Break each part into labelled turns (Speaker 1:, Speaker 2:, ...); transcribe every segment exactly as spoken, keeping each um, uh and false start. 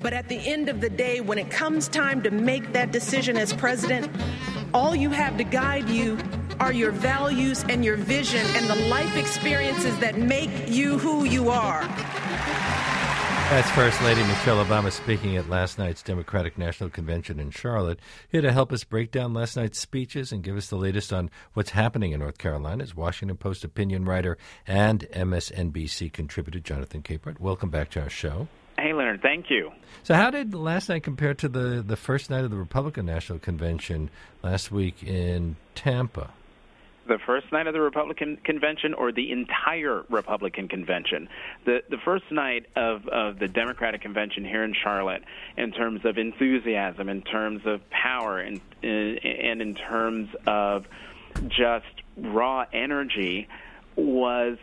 Speaker 1: But at the end of the day, when it comes time to make that decision as president, all you have to guide you are your values and your vision and the life experiences that make you who you are.
Speaker 2: That's First Lady Michelle Obama speaking at last night's Democratic National Convention in Charlotte. Here to help us break down last night's speeches and give us the latest on what's happening in North Carolina is Washington Post opinion writer and M S N B C contributor Jonathan Capehart. Welcome back to our show.
Speaker 3: Hey, Leonard. Thank you.
Speaker 2: So how did last night compare to the, the first night of the Republican National Convention last week in Tampa?
Speaker 3: The first night of the Republican convention or the entire Republican convention? The the first night of, of the Democratic convention here in Charlotte, in terms of enthusiasm, in terms of power, and, and in terms of just raw energy, was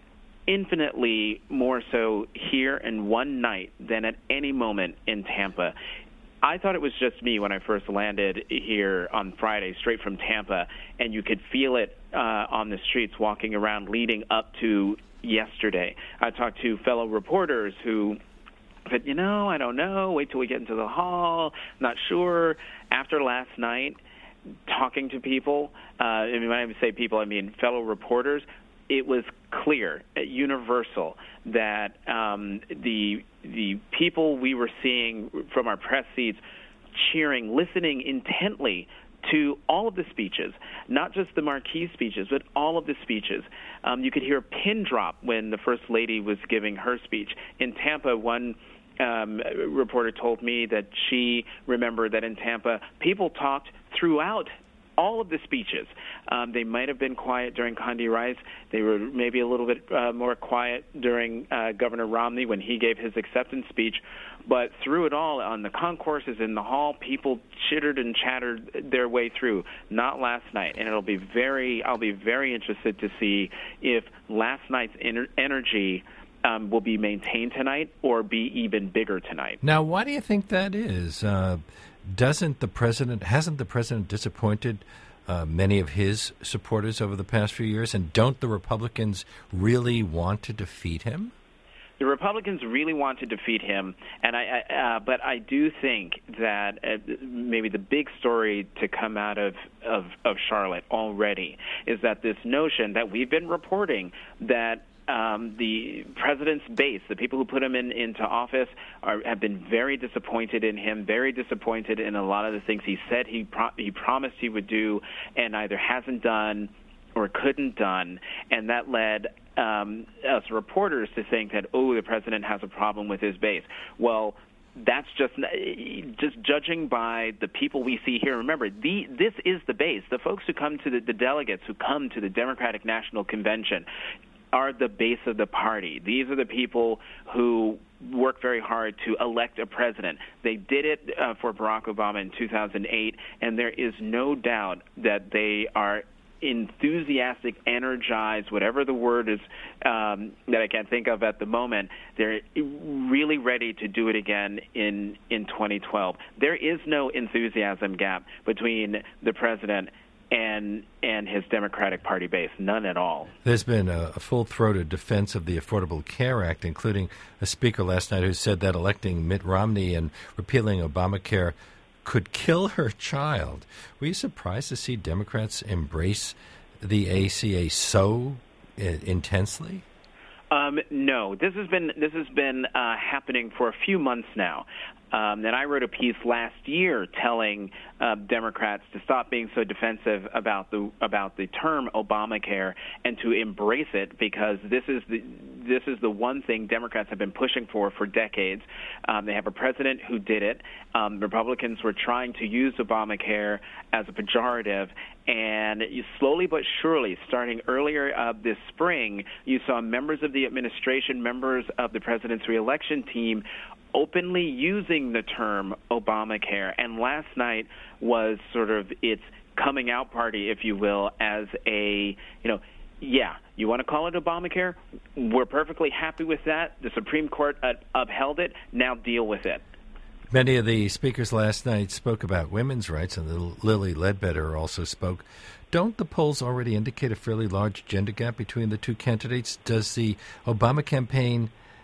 Speaker 3: infinitely more so here in one night than at any moment in Tampa. I thought it was just me when I first landed here on Friday, straight from Tampa, and you could feel it uh, on the streets walking around leading up to yesterday. I talked to fellow reporters who said, you know, I don't know, wait till we get into the hall, not sure. After last night, talking to people, uh, I mean, when I say people, I mean fellow reporters, it was clear, universal, that um, the the people we were seeing from our press seats cheering, listening intently to all of the speeches, not just the marquee speeches, but all of the speeches. Um, you could hear a pin drop when the First Lady was giving her speech. In Tampa, one um, reporter told me that she remembered that in Tampa, people talked throughout all of the speeches. Um, they might have been quiet during Condi Rice. They were maybe a little bit uh, more quiet during uh, Governor Romney when he gave his acceptance speech. But through it all, on the concourses in the hall, people chittered and chattered their way through. Not last night, and it'll be very. I'll be very interested to see if last night's ener- energy um, will be maintained tonight or be even bigger tonight.
Speaker 2: Now, why do you think that is? Uh, doesn't the president? Hasn't the president disappointed Uh, many of his supporters over the past few years, and don't the Republicans really want to defeat him?
Speaker 3: The Republicans really want to defeat him, and I, I uh, but I do think that uh, maybe the big story to come out of, of, of Charlotte already is that this notion that we've been reporting that Um, the president's base, the people who put him in, into office, are, have been very disappointed in him, very disappointed in a lot of the things he said he pro- he promised he would do and either hasn't done or couldn't done, and that led um, us reporters to think that, oh, the president has a problem with his base. Well, that's just just judging by the people we see here. Remember, the, this is the base. The folks who come to the, the delegates who come to the Democratic National Convention are the base of the party. These are the people who work very hard to elect a president. They did it uh, for Barack Obama in two thousand eight, and there is no doubt that they are enthusiastic, energized, whatever the word is um, that I can't think of at the moment. They're really ready to do it again in, in twenty twelve. There is no enthusiasm gap between the president and and his Democratic Party base, none at all.
Speaker 2: There's been a, a full-throated defense of the Affordable Care Act, including a speaker last night who said that electing Mitt Romney and repealing Obamacare could kill her child. Were you surprised to see Democrats embrace the A C A so uh, intensely?
Speaker 3: Um, no, this has been this has been uh, happening for a few months now. Um, and I wrote a piece last year telling uh, Democrats to stop being so defensive about the about the term Obamacare and to embrace it, because this is the this is the one thing Democrats have been pushing for for decades. Um, they have a president who did it. Um, Republicans were trying to use Obamacare as a pejorative, and you, slowly but surely, starting earlier uh, this spring, you saw members of the administration, members of the president's reelection team, openly using the term Obamacare. And last night was sort of its coming out party, if you will, as a, you know, yeah, you want to call it Obamacare? We're perfectly happy with that. The Supreme Court uh, upheld it. Now deal with it.
Speaker 2: Many of the speakers last night spoke about women's rights, and Lilly Ledbetter also spoke. Don't the polls already indicate a fairly large gender gap between the two candidates? Does the Obama campaign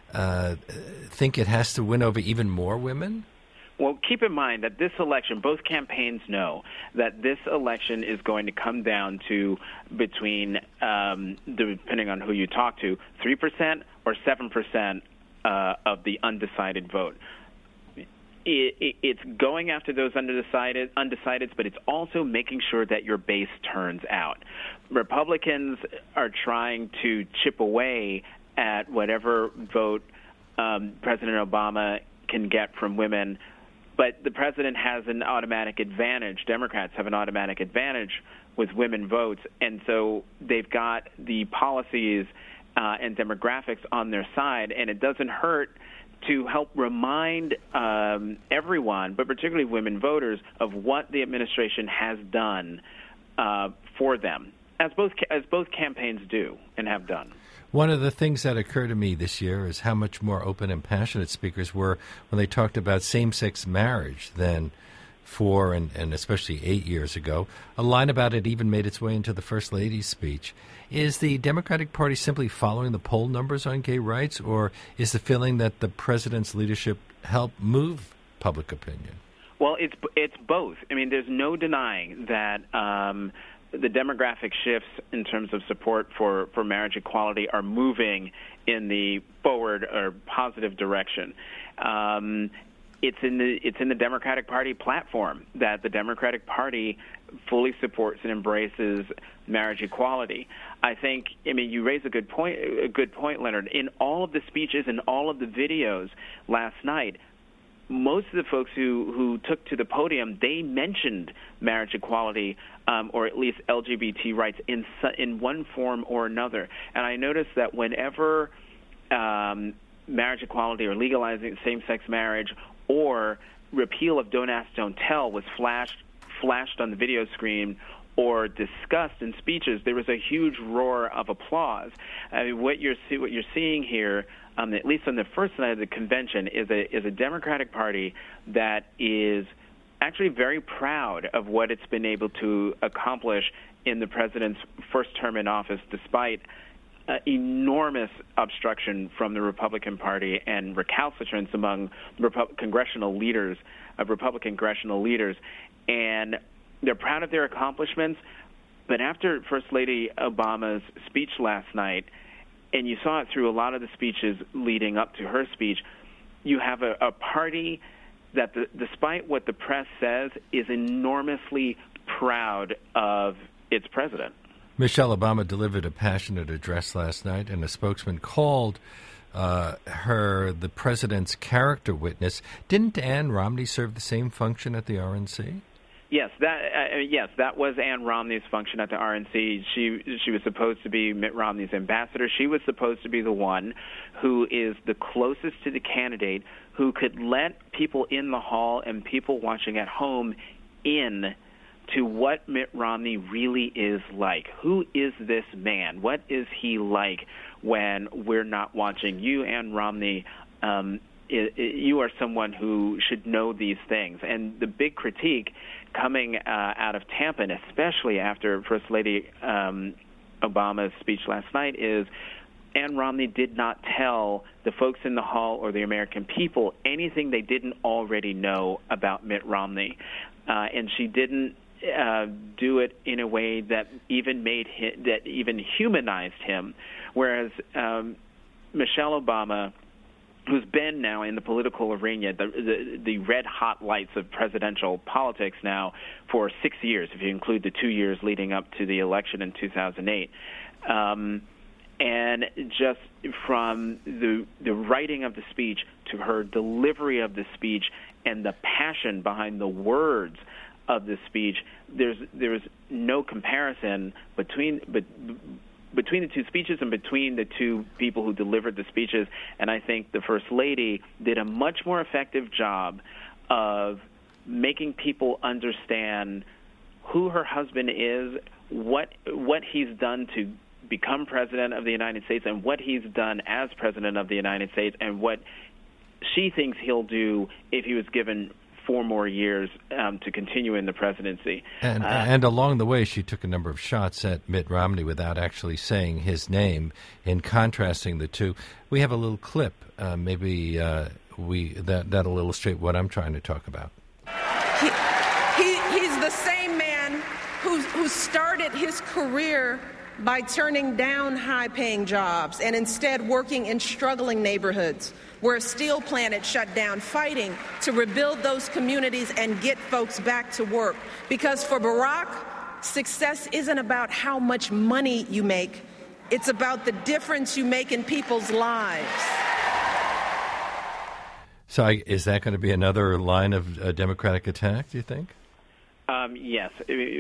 Speaker 2: uh, think it has to win over even more women?
Speaker 3: Well, keep in mind that this election, both campaigns know that this election is going to come down to between, um, depending on who you talk to, three percent or seven percent uh, of the undecided vote. It, it, it's going after those undecided, undecideds, but it's also making sure that your base turns out. Republicans are trying to chip away at whatever vote um, President Obama can get from women, but the president has an automatic advantage. Democrats have an automatic advantage with women votes, and so they've got the policies uh, and demographics on their side, and it doesn't hurt to help remind um, everyone, but particularly women voters, of what the administration has done uh, for them, as both as both campaigns do and have done.
Speaker 2: One of the things that occurred to me this year is how much more open and passionate speakers were when they talked about same-sex marriage than four and, and especially eight years ago. A line about it even made its way into the First Lady's speech. Is the Democratic Party simply following the poll numbers on gay rights, or is the feeling that the president's leadership helped move public opinion?
Speaker 3: Well, it's it's both. I mean, there's no denying that um, the demographic shifts in terms of support for, for marriage equality are moving in the forward or positive direction. Um, It's in the it's in the Democratic Party platform that the Democratic Party fully supports and embraces marriage equality. I think, I mean, you raise a good point, a good point, Leonard. In all of the speeches and all of the videos last night, most of the folks who, who took to the podium, they mentioned marriage equality um, or at least L G B T rights in in one form or another. And I noticed that whenever um, marriage equality or legalizing same-sex marriage or repeal of Don't Ask, Don't Tell was flashed flashed on the video screen or discussed in speeches, there was a huge roar of applause. I mean, what you're see, what you're seeing here, um, at least on the first night of the convention, is a is a Democratic Party that is actually very proud of what it's been able to accomplish in the president's first term in office, despite Uh, enormous obstruction from the Republican Party and recalcitrance among Repu- congressional leaders, of Republican congressional leaders. And they're proud of their accomplishments. But after First Lady Obama's speech last night, and you saw it through a lot of the speeches leading up to her speech, you have a, a party that, the, despite what the press says, is enormously proud of its president.
Speaker 2: Michelle Obama delivered a passionate address last night, and a spokesman called uh, her the president's character witness. Didn't Ann Romney serve the same function at the R N C?
Speaker 3: Yes, that uh, yes, that was Ann Romney's function at the R N C. She she was supposed to be Mitt Romney's ambassador. She was supposed to be the one who is the closest to the candidate, who could let people in the hall and people watching at home in to what Mitt Romney really is like. Who is this man? What is he like when we're not watching? You, Ann Romney, um, it, it, you are someone who should know these things. And the big critique coming uh, out of Tampa, and especially after First Lady um, Obama's speech last night, is Ann Romney did not tell the folks in the hall or the American people anything they didn't already know about Mitt Romney. Uh, and she didn't Uh, do it in a way that even made him, that even humanized him, whereas um, Michelle Obama, who's been now in the political arena, the, the the red hot lights of presidential politics now for six years, if you include the two years leading up to the election in two thousand eight, um, and just from the the writing of the speech to her delivery of the speech and the passion behind the words of the speech, there's there's no comparison between but between the two speeches and between the two people who delivered the speeches. And I think the First Lady did a much more effective job of making people understand who her husband is, what what he's done to become president of the United States, and what he's done as president of the United States, and what she thinks he'll do if he was given four more years um, to continue in the presidency.
Speaker 2: And,
Speaker 3: uh,
Speaker 2: and along the way, she took a number of shots at Mitt Romney without actually saying his name. In contrasting the two, we have a little clip. Uh, maybe uh, we that that'll illustrate what I'm trying to talk about.
Speaker 1: He, he, he's the same man who who started his career by turning down high-paying jobs and instead working in struggling neighborhoods where a steel plant had shut down, fighting to rebuild those communities and get folks back to work. Because for Barack, success isn't about how much money you make. It's about the difference you make in people's lives.
Speaker 2: So I, is that going to be another line of uh, Democratic attack, do you think?
Speaker 3: Um, yes.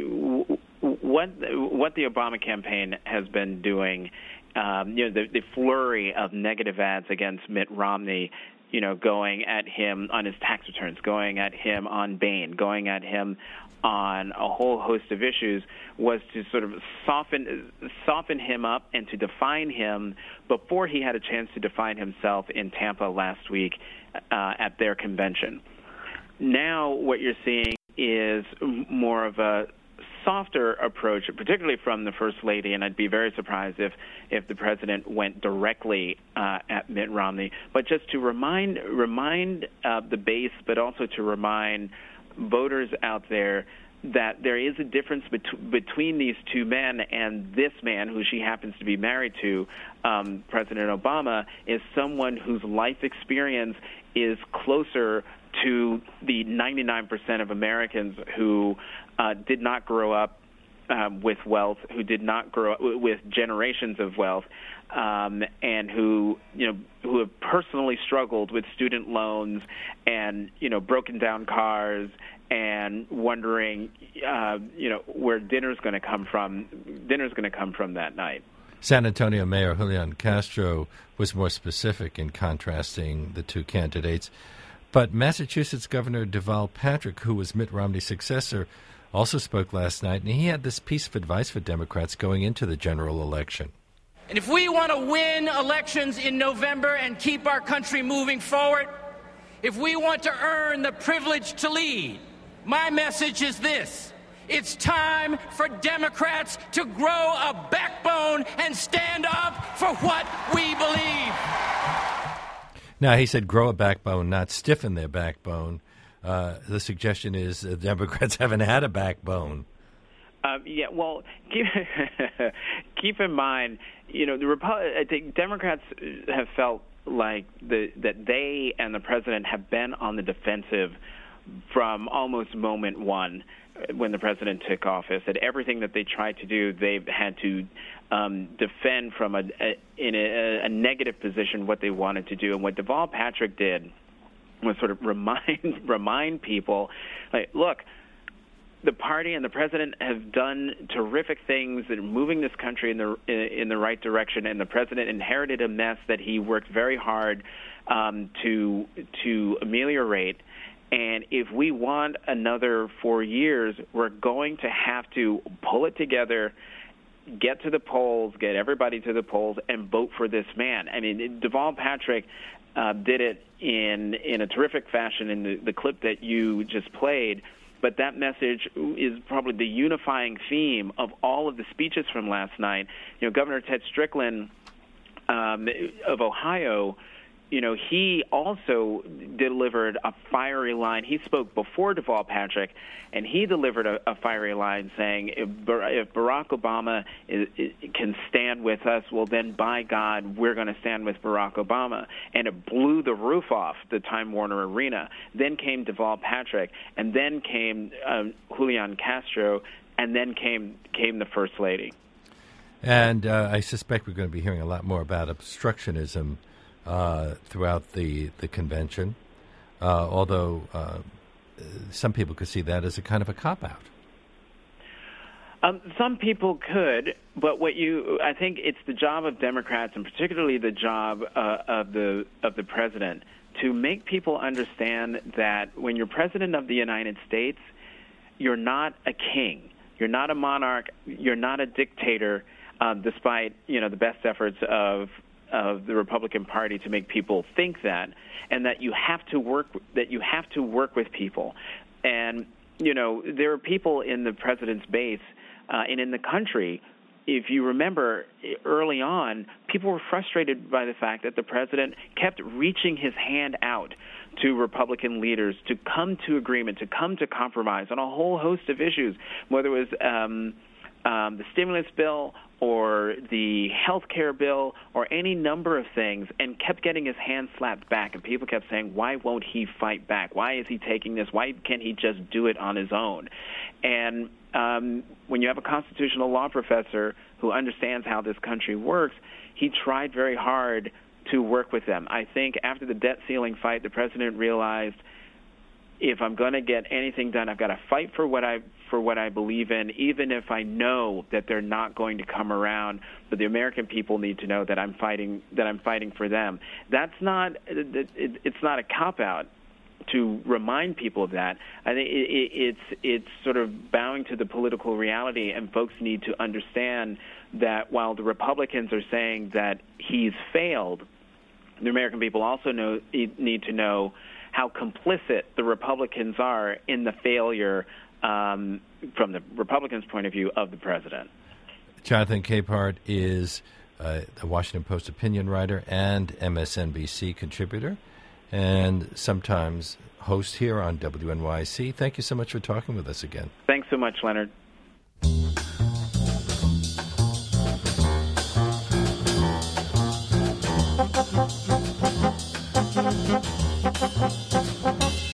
Speaker 3: What what the Obama campaign has been doing, um, you know, the, the flurry of negative ads against Mitt Romney, you know, going at him on his tax returns, going at him on Bain, going at him on a whole host of issues, was to sort of soften soften him up and to define him before he had a chance to define himself in Tampa last week uh, at their convention. Now what you're seeing is more of a softer approach, particularly from the First Lady, and I'd be very surprised if, if the president went directly uh, at Mitt Romney, but just to remind remind uh, the base, but also to remind voters out there that there is a difference bet- between these two men, and this man, who she happens to be married to, um, President Obama, is someone whose life experience is closer to the ninety-nine percent of Americans who uh, did not grow up um, with wealth, who did not grow up with generations of wealth, um, and who, you know, who have personally struggled with student loans and, you know, broken down cars and wondering, uh, you know, where dinner's going to come from. Dinner's going to come from that night.
Speaker 2: San Antonio Mayor Julian Castro was more specific in contrasting the two candidates. But Massachusetts Governor Deval Patrick, who was Mitt Romney's successor, also spoke last night, and he had this piece of advice for Democrats going into the general election.
Speaker 4: And if we want to win elections in November and keep our country moving forward, if we want to earn the privilege to lead, my message is this: it's time for Democrats to grow a backbone and stand up for what we believe.
Speaker 2: Now, he said grow a backbone, not stiffen their backbone. Uh, the suggestion is the Democrats haven't had a backbone.
Speaker 3: Uh, yeah, well, keep, keep in mind, you know, the Repu- I think Democrats have felt like the, that they and the president have been on the defensive from almost moment one when the president took office. That everything that they tried to do, they've had to um, defend from a, a in a, a negative position what they wanted to do. And what Deval Patrick did was sort of remind remind people, like, look, the party and the president have done terrific things that are moving this country in the in the right direction, and the president inherited a mess that he worked very hard um, to to ameliorate. And if we want another four years, we're going to have to pull it together, get to the polls, get everybody to the polls, and vote for this man. I mean, Deval Patrick uh, did it in in a terrific fashion in the, the clip that you just played. But that message is probably the unifying theme of all of the speeches from last night. You know, Governor Ted Strickland um, of Ohio, you know, he also delivered a fiery line. He spoke before Deval Patrick, and he delivered a, a fiery line saying, if, if Barack Obama is, is, can stand with us, well, then, by God, we're going to stand with Barack Obama. And it blew the roof off the Time Warner Arena. Then came Deval Patrick, and then came um, Julian Castro, and then came, came the First Lady.
Speaker 2: And uh, I suspect we're going to be hearing a lot more about obstructionism Uh, throughout the, the convention, uh, although uh, some people could see that as a kind of a cop-out.
Speaker 3: Um, some people could, but what you, I think it's the job of Democrats, and particularly the job uh, of the of the president, to make people understand that when you're president of the United States, you're not a king, you're not a monarch, you're not a dictator, um, despite you know the best efforts of of the Republican Party to make people think that, and that you have to work that you have to work with people. And you know, there are people in the president's base uh, and in the country. If you remember, early on, people were frustrated by the fact that the president kept reaching his hand out to Republican leaders to come to agreement, to come to compromise on a whole host of issues, whether it was um, um, the stimulus bill or the health care bill or any number of things, and kept getting his hand slapped back. And people kept saying, why won't he fight back? Why is he taking this? Why can't he just do it on his own? And um, when you have a constitutional law professor who understands how this country works, he tried very hard to work with them. I think after the debt ceiling fight, the president realized, if I'm going to get anything done, I've got to fight for what I for what I believe in, even if I know that they're not going to come around. But the American people need to know that I'm fighting that I'm fighting for them. That's not it's not a cop-out to remind people of that. I think it's it's sort of bowing to the political reality, and folks need to understand that while the Republicans are saying that he's failed, the American people also know need to know how complicit the Republicans are in the failure, um, from the Republicans' point of view, of the president.
Speaker 2: Jonathan Capehart is uh, a Washington Post opinion writer and M S N B C contributor, and sometimes host here on W N Y C. Thank you so much for talking with us again.
Speaker 3: Thanks so much, Leonard.